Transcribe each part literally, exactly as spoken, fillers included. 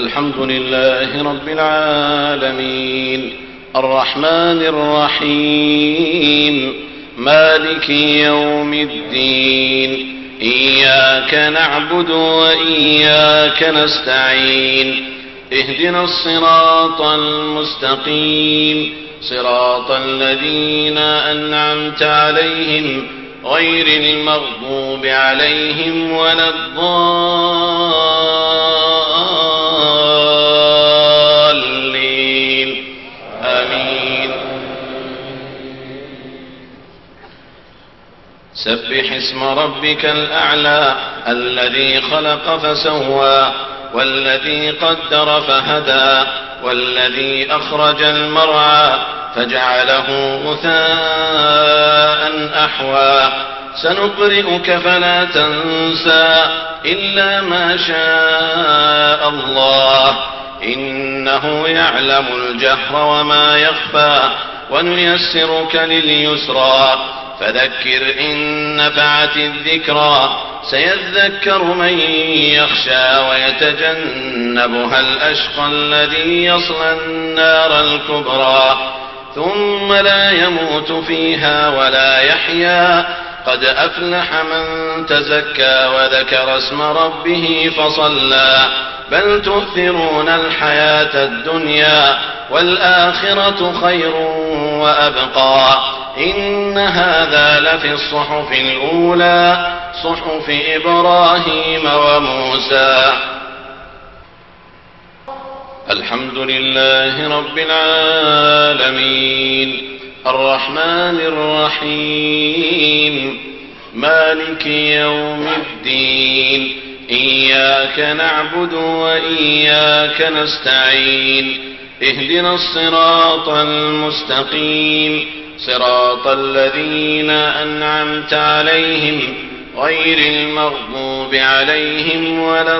الحمد لله رب العالمين الرحمن الرحيم مالك يوم الدين إياك نعبد وإياك نستعين اهدنا الصراط المستقيم صراط الذين أنعمت عليهم غير المغضوب عليهم ولا الضالين آمين. سبح اسم ربك الأعلى الذي خلق فسوى والذي قدر فهدى والذي أخرج المرعى فجعله غثاء أحوى سنقرئك فلا تنسى إلا ما شاء الله إنه يعلم الجهر وما يخفى ونيسرك لليسرى فذكر إن نفعت الذكرى سيذكر من يخشى ويتجنبها الأشقى الذي يصلى النار الكبرى ثم لا يموت فيها ولا يحيا قد أفلح من تزكى وذكر اسم ربه فصلى بل تؤثرون الحياة الدنيا والآخرة خير وأبقى إن هذا لفي الصحف الأولى صحف إبراهيم وموسى. الحمد لله رب العالمين الرحمن الرحيم مالك يوم الدين إياك نعبد وإياك نستعين اهدنا الصراط المستقيم صراط الذين أنعمت عليهم غير المغضوب عليهم ولا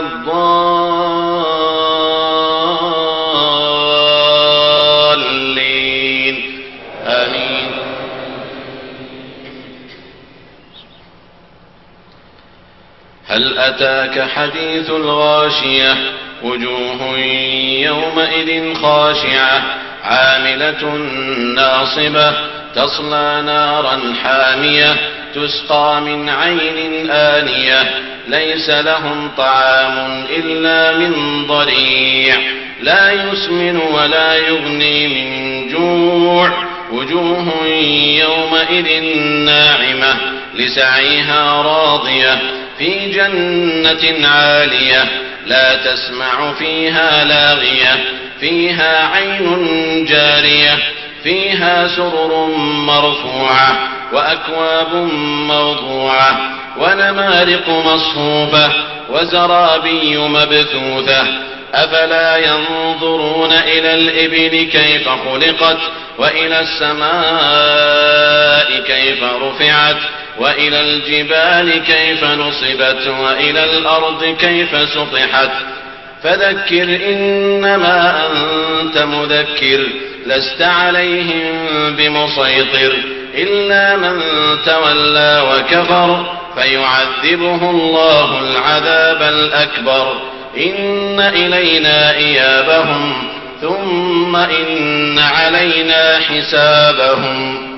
الضالين آمين. هل أتاك حديث الغاشية وجوه يومئذ خاشعة عاملة ناصبة تصلى نارا حامية تسقى من عين آنية ليس لهم طعام إلا من ضريع لا يسمن ولا يغني من جوع وجوه يومئذ ناعمة لسعيها راضية في جنة عالية لا تسمع فيها لاغية فيها عين جارية فيها سرر مرفوعة وأكواب موضوعة ونمارق مصفوفة وزرابي مبثوثة أفلا ينظرون إلى الإبل كيف خلقت وإلى السماء كيف رفعت وإلى الجبال كيف نصبت وإلى الأرض كيف سطحت فذكر إنما أنت مذكر لست عليهم بمسيطر إلا من تولى وكفر فيعذبه الله العذاب الأكبر إن إلينا إيابهم ثم إن علينا حسابهم.